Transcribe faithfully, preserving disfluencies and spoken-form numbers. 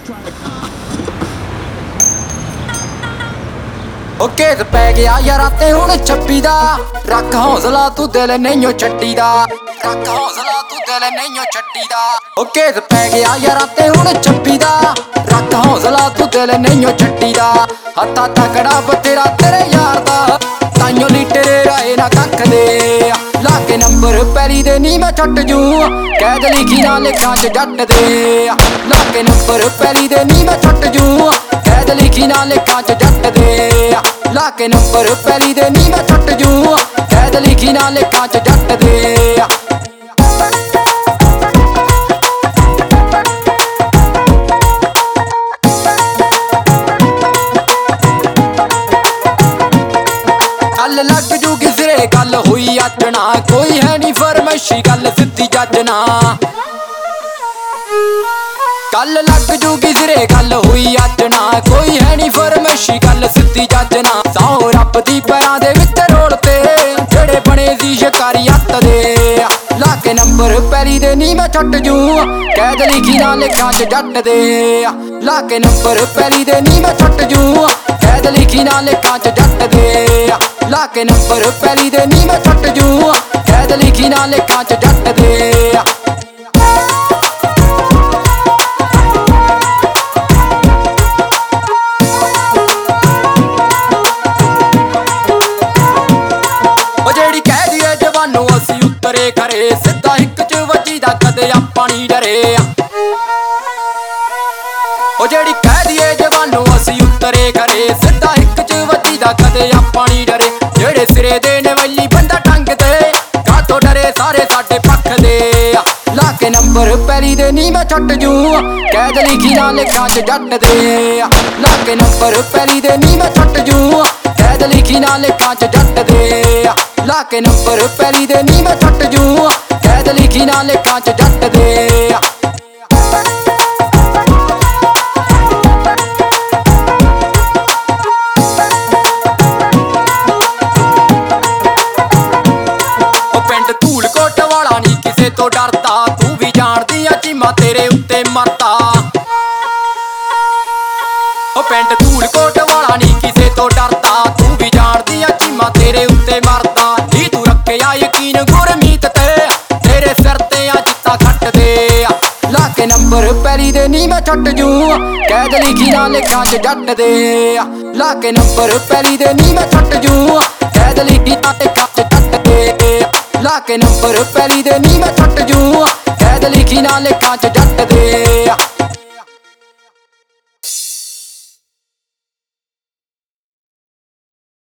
okay ਤੇ ਪੈ ਗਿਆ ਯਾਰਾਂ ਤੇ ਹੁਣ ਛੱਬੀ ਦਾ ਰੱਖ ਹੌਸਲਾ ਤੂੰ ਦਿਲ ਨਹੀਂਓ ਛੱਡੀ ਦਾ ਰੱਖ ਹੌਸਲਾ ਤੂੰ ਦਿਲ ਨਹੀਂਓ ਛੱਡੀ ਦਾ ਓਕੇ ਤੇ ਪੈ ਗਿਆ ਯਾਰਾਂ ਤੇ ਹੁਣ ਛੱਬੀ ਦਾ ਰੱਖ ਹੌਸਲਾ ਤੂੰ ਦਿਲ ਨਹੀਂਓ ਛੱਡੀ ਦਾ ਹੱਥਾਂ ਤਕੜਾ ਬਤੇਰਾ ਤੇਰੇ ਯਾਰ ਦਾ ਤਾਈਓ ਨੀ ਤੇਰੇ ਰਾਏ ਨਾ ਕੱਖ ਦੇ ਲਾ ਕੇ ਨੰਬਰ ਪੈਰੀ ਦੇ ਨੀ ਮੈਂ ਛੱਟ ਜੂ ਕੈਦ ਲਿਖੀ ਨਾ ਲਿਖਾਂ ਚ ਜੱਟ ਦੇ ਲਾ ਕੇ ਨੰਬਰ ਪੈਰੀ ਦੇ ਨੀ ਮੈਂ ਛੱਟ ਜੂ ਕੈਦ ਲਿਖੀ ਨਾ ਲਿਖਾਂ ਚ ਜੱਟ ਦੇ ਲਾ ਕੇ ਨੰਬਰ ਪੈਰੀ ਦੇ ਨੀ ਮੈਂ ਛੱਟ ਜੂ ਕੈਦ ਲਿਖੀ ਨਾ ਲਿਖਾਂ ਚ ਜੱਟ ਦੇ ਗੱਲ ਲੱਗ ਜੂ ਕਿਸਰੇ ਗੱਲ ਹੋਈ ਆਜਣਾ ਕੋਈ ਹੈ ਨੀ ਫਰਮੈਸ਼ੀ ਗੱਲ ਸਿੱਧੀ ਜੱਜਣਾ ਗੱਲ ਲੱਗ ਜੂ ਕਿਸਰੇ ਗੱਲ ਹੋਈ ਆਜਣਾ ਕੋਈ ਹੈ ਨੀ ਫਰਮੈਸ਼ੀ ਗੱਲ ਸਿੱਧੀ ਜੱਜਣਾ ਸੌ ਰੱਬ ਦੀ ਪੈਰਾਂ ਦੇ ਵਿੱਚ ਰੋਲ ਤੇ ਜਿਹੜੇ ਬਣੇ ਸੀ ਸ਼ਿਕਾਰੀ ਹੱਥ ਦੇ ਲਾ ਕੇ ਨੰਬਰ ਪੈਰੀ ਦੇ ਨੀ ਮੈਂ ਛੱਟ ਜੂ ਕੈਦ ਲਿਖੀ ਨਾ ਲਿਖਾਂ ਚ ਜੱਟ ਦੇ ਲਾ ਕੇ ਨੰਬਰ ਪੈਰੀ ਦੇ ਨੀ ਮੈਂ ਛੱਟ ਜੂ ਕੈਦ ਲਿਖੀ ਨਾ ਲਿਖਾਂ ਚ ਜੱਟ ਦੇ ਲਾ ਕੇ ਨੰਬਰ ਪੈਰੀ ਦੇ ਨੀ ਮੈਂ ਛੱਟ ਜੂ ਕੈਦ ਲਿਖੀ ਨਾ ਲਿਖਾਂ ਚ ਜੱਟ ਦੇ ਉਹ ਜਿਹੜੀ ਕਹਿ ਦੀਏ ਜਵਾਨੋ ਅਸੀਂ ਉਤਰੇ ਖਰੇ ਸਿੱਧਾ ਇੱਕ ਚ ਵੱਜੀ ਦਾ ਕਦੇ ਆਪਾਂ ਨੀ ਡਰੇ ਉਹ ਜਿਹੜੀ ਕਹਿ ਦੀਏ ਜਵਾਨੋ ਅਸੀਂ ਉਤਰੇ ਖਰੇ ਸਿੱਧਾ ਇੱਕ ਚ ਵੱਜੀ ਦਾ ਕਦੇ ਆਪਾਂ ਨੀ ਡਰੇ ਜਿਹੜੇ ਸਿਰੇ ਦੇ ਨਵੱਲੀ ਬੰਦਾ ਟੰਗ ਤੇ ਕਾਤੋਂ ਡਰੇ ਸਾਰੇ ਸਾਡੇ ਪੱਖ ਦੇ ਲਾ ਕੇ ਨੰਬਰ ਪੈਰੀ ਦੇ ਨੀ ਮੈਂ ਛੱਟ ਜੂ ਕੈਦ ਲਿਖੀ ਨਾ ਲਿਖਾਂ ਚ ਜੱਟ ਦੇ ਲਾ ਕੇ ਨੰਬਰ ਪੈਰੀ ਦੇ ਨੀ ਮੈਂ ਛੱਟ ਜੂ ਕੈਦ ਲਿਖੀ ਨਾ ਲਿਖਾਂ ਚ ਜੱਟ ਦੇ ਲਾ ਕੇ ਨੰਬਰ ਪੈਰੀ ਦੇ ਨੀ ਮੈਂ ਛੱਟ ਜੂ ਕੈਦ ਲਿਖੀ ਨਾ ਲਿਖਾਂ ਚ ਜੱਟ ਦੇ ਤੋਂ ਡਰਦਾ ਤੂੰ ਵੀ ਜਾਣਦੀ ਆ ਚੀਮਾ ਤੇਰੇ ਉੱਤੇ ਮਰਦਾ ਉਹ ਪਿੰਡ ਧੂਲਕੋਟ ਵਾਲਾ ਨੀ ਕਿਸੇ ਤੋਂ ਡਰਦਾ ਤੂੰ ਵੀ ਜਾਣਦੀ ਆ ਚੀਮਾ ਤੇਰੇ ਉੱਤੇ ਮਰਦਾ ਨੀ ਤੂੰ ਰੱਖਿਆ ਯਕੀਨ ਗੁਰਮੀਤ ਤੇ ਤੇਰੇ ਸਿਰ ਤੇ ਆ ਜਿੱਤਾ ਖੱਟ ਦੇ ਲਾ ਕੇ ਨੰਬਰ ਪੈਰੀ ਦੇ ਨੀ ਮੈਂ ਛੱਟ ਜੂ ਕੈਦ ਲਿਖੀ ਨਾ ਲਿਖਾਂ ਚ ਜੱਟ ਦੇ ਲਾ ਕੇ ਨੰਬਰ ਪੈਰੀ ਦੇ ਨੀ ਮੈਂ ਛੱਟ ਜੂ ਕੈਦ ਲਿਖੀ ਨਾ ਲਿਖਾਂ ਚ ਜੱਟ ਦੇ ਲਾ ਕੇ ਨੰਬਰ ਪੈਰੀ ਦੇ ਨੀ ਮੈਂ ਛੱਟ ਜੂ ਕੈਦ ਲਿਖੀ ਨਾ ਲਿਖਾਂ ਚ ਜੱਟ ਦੇ